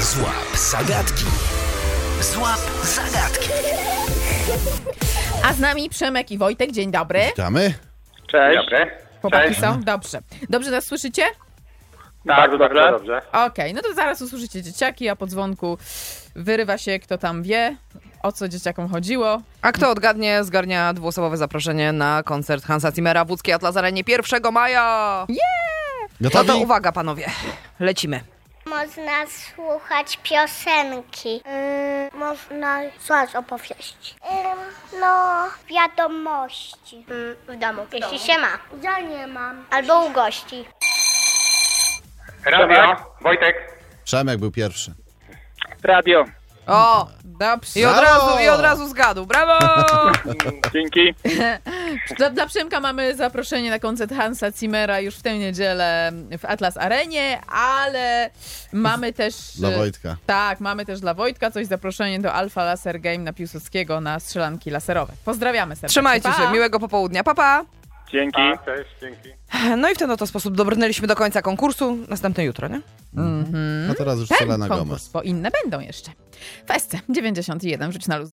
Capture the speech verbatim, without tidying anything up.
Złap zagadki. Złap zagadki. A z nami Przemek i Wojtek. Dzień dobry. Witamy. Cześć. Dobry. Chłopaki Cześć. są? Dobrze. Dobrze nas słyszycie? Bardzo dobrze. dobrze. Okej, no to zaraz usłyszycie dzieciaki, a po dzwonku wyrywa się, kto tam wie, o co dzieciakom chodziło. A kto odgadnie, zgarnia dwuosobowe zaproszenie na koncert Hansa Zimmera w łódzkiej Atlas Arenie pierwszego maja. No Gotowi? to uwaga, panowie. Lecimy. Można słuchać piosenki. Yy, można słuchać opowieści. Yy, no, wiadomości. Yy, w domu, jeśli się ma. Ja nie mam. Albo u gości. Radio. Wojtek. Przemek był pierwszy. Radio. O! Dobrze. I od, Brawo! razu, I od razu zgadł. Brawo! Dzięki. Dla, dla Przemka mamy zaproszenie na koncert Hansa Zimmera już w tę niedzielę w Atlas Arenie, ale mamy też... Dla Wojtka. Tak, mamy też dla Wojtka coś, zaproszenie do Alfa Laser Game na Piłsudskiego na strzelanki laserowe. Pozdrawiamy serdecznie. Trzymajcie Pa! się, miłego popołudnia. Pa, pa! Dzięki. Cześć, dzięki. No i w ten oto sposób dobrnęliśmy do końca konkursu. Następne jutro, nie? A teraz już Ten Selena konkurs, Gomez. bo inne będą jeszcze. W S C dziewięćdziesiąt jeden, wrzuć na luz.